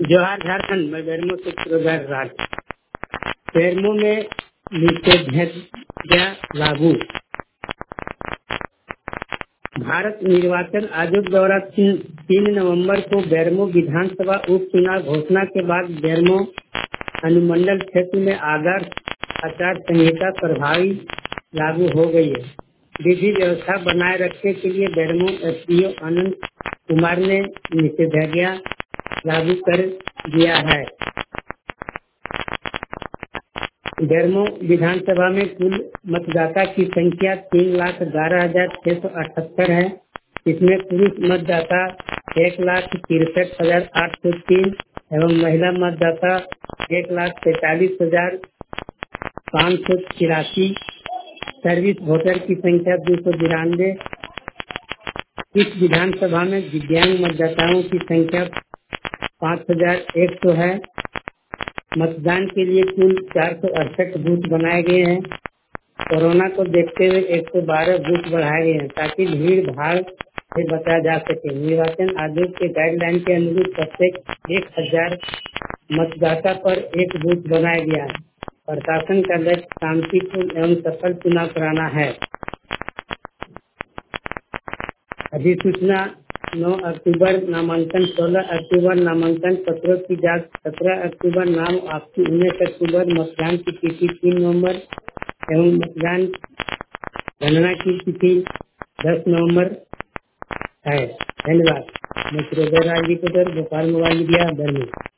जोहार झारखंड में बेरमो से प्रोग्राम राज बेरमो में निषेधाज्ञा लागू। भारत निर्वाचन आयोग द्वारा 3 नवंबर को बेरमो विधानसभा उपचुनाव घोषणा के बाद बेरमो अनुमंडल क्षेत्र में आदर्श आचार संहिता प्रभावी लागू हो गई है। विधि व्यवस्था बनाए रखने के लिए बेरमो एसडीओ अनंत कुमार ने निषेधाज्ञा लागू कर दिया है। बेरमो विधानसभा में कुल मतदाता की संख्या 3,11,678 है। इसमें पुरुष मतदाता 1,63,803 एवं महिला मतदाता 1,43,584। सर्विस वोटर की संख्या 292। इस विधानसभा में दिव्यांग मतदाताओं की संख्या 5,100 है। मतदान के लिए कुल 468 बूथ बनाए गए हैं। कोरोना को देखते हुए 112 बूथ बढ़ाए गए हैं ताकि भीड़ भाड़ से बचा जा सके। निर्वाचन आयोग के गाइडलाइन के अनुरूप प्रत्येक 1,000 मतदाता पर एक बूथ बनाया गया है। प्रशासन का लक्ष्य शांतिपूर्ण एवं सफल चुनाव कराना है। अधिसूचना 9 अक्टूबर नामांकन, 16 अक्टूबर नामांकन पत्रों की जांच, 17 अक्टूबर नाम वापसी, 19 अक्टूबर मतदान की तिथि, 3 नवंबर एवं मतदान गणना की तिथि 10 नवंबर है। धन्यवाद। मैं programme reporter Bhopal mobile media Bermo.